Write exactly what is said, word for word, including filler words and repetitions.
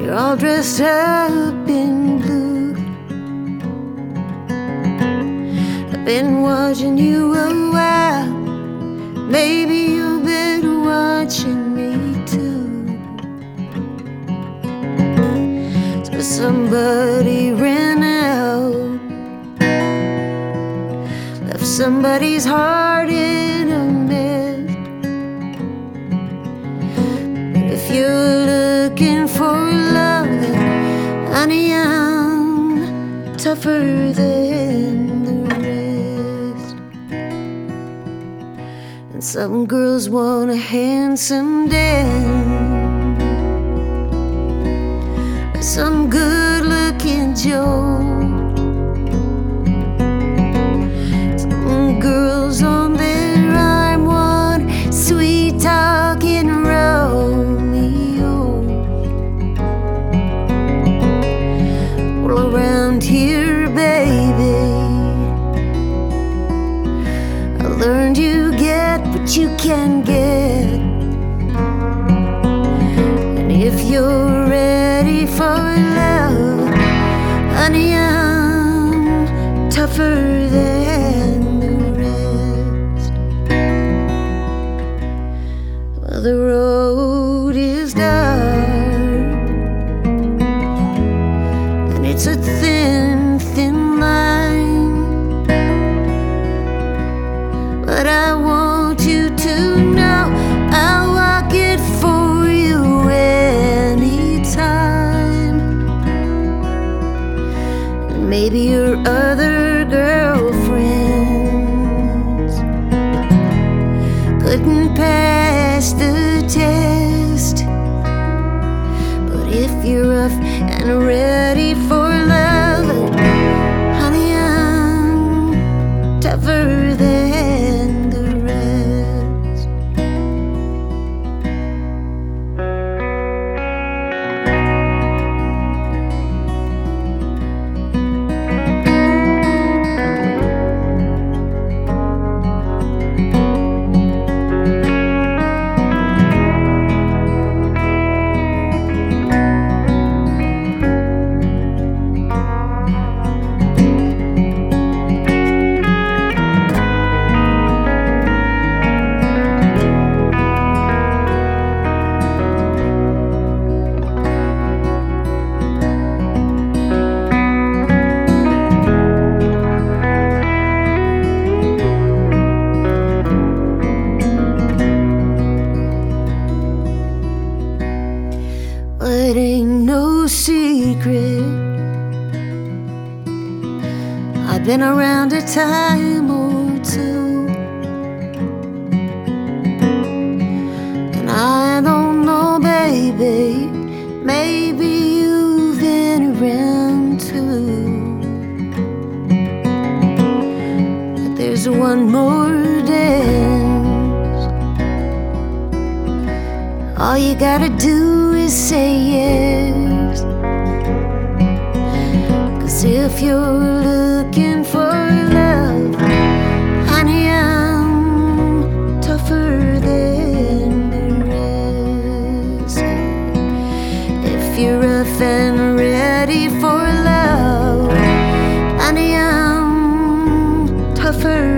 You're all dressed up in blue. I've been watching you a while. Maybe you've been watching me too. So somebody ran out, left somebody's heart in a mess. But if you're looking for love, honey, I'm tougher than the rest. And some girls want a handsome Dan, some good-looking Joe. Some girls on their arm want sweet-talking Romeo. Well, around here, baby, I learned you get what you can get. And if you're ready for love, honey, I'm tougher than the rest. Well, the road is dark, and it's a thin, thin line, but I want you to know I'll walk it for you anytime. And maybe your other girlfriends couldn't pass the test, but if you're rough and ready for love, honey, I'm tougher than the rest. It ain't no secret, I've been around a time or two, and I don't know, baby, maybe you've been around too. But there's one more dance. All you gotta do is say yes. 'Cause if you're looking for love, honey, I'm tougher than the rest. If you're rough and ready for love, honey, I'm tougher